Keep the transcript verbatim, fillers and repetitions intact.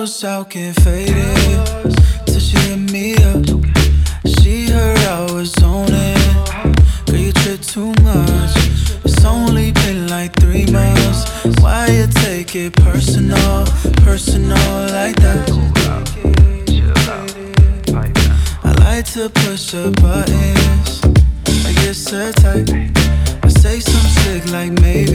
was out getting faded till she hit me up. She heard I was on it. Girl, you trip too much. It's only been like three months. Why you take it personal, personal like that? I like to push the buttons. I get so tight. I say some slick like maybe